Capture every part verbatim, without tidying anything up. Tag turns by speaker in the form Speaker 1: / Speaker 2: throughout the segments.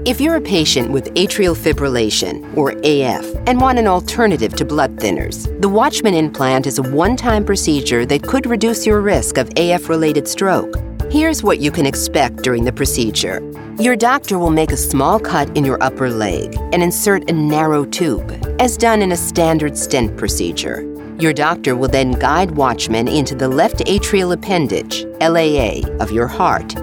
Speaker 1: If you're a patient with atrial fibrillation, or A F, and want an alternative to blood thinners, the Watchman implant is a one-time procedure that could reduce your risk of A F-related stroke. Here's what you can expect during the procedure. Your doctor will make a small cut in your upper leg and insert a narrow tube, as done in a standard stent procedure. Your doctor will then guide Watchman into the left atrial appendage, L A A, of your heart.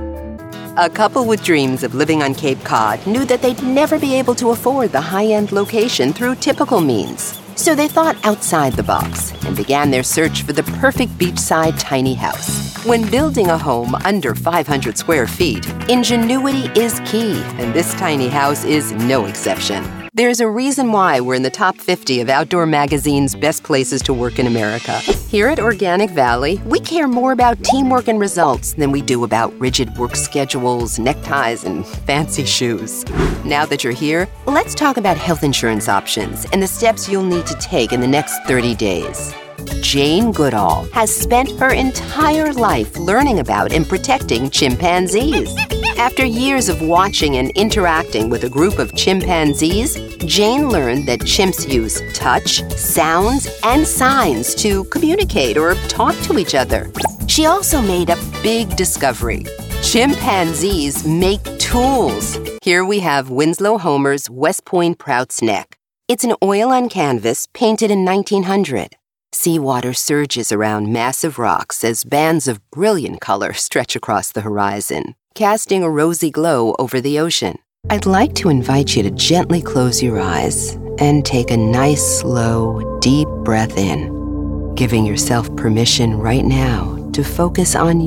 Speaker 1: A couple with dreams of living on Cape Cod knew that they'd never be able to afford the high-end location through typical means. So they thought outside the box and began their search for the perfect beachside tiny house. When building a home under five hundred square feet, ingenuity is key, and this tiny house is no exception. There's a reason why we're in the top fifty of Outdoor Magazine's best places to work in America. Here at Organic Valley, we care more about teamwork and results than we do about rigid work schedules, neckties, and fancy shoes. Now that you're here, let's talk about health insurance options and the steps you'll need to take in the next thirty days. Jane Goodall has spent her entire life learning about and protecting chimpanzees. After years of watching and interacting with a group of chimpanzees, Jane learned that chimps use touch, sounds, and signs to communicate or talk to each other. She also made a big discovery. Chimpanzees make tools. Here we have Winslow Homer's West Point Prout's neck. It's an oil on canvas painted in nineteen hundred. Seawater surges around massive rocks as bands of brilliant color stretch across the horizon, casting a rosy glow over the ocean. I'd like to invite you to gently close your eyes and take a nice, slow, deep breath in, giving yourself permission right now to focus on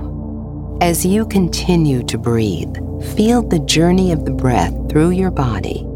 Speaker 1: you. As you continue to breathe, feel the journey of the breath through your body,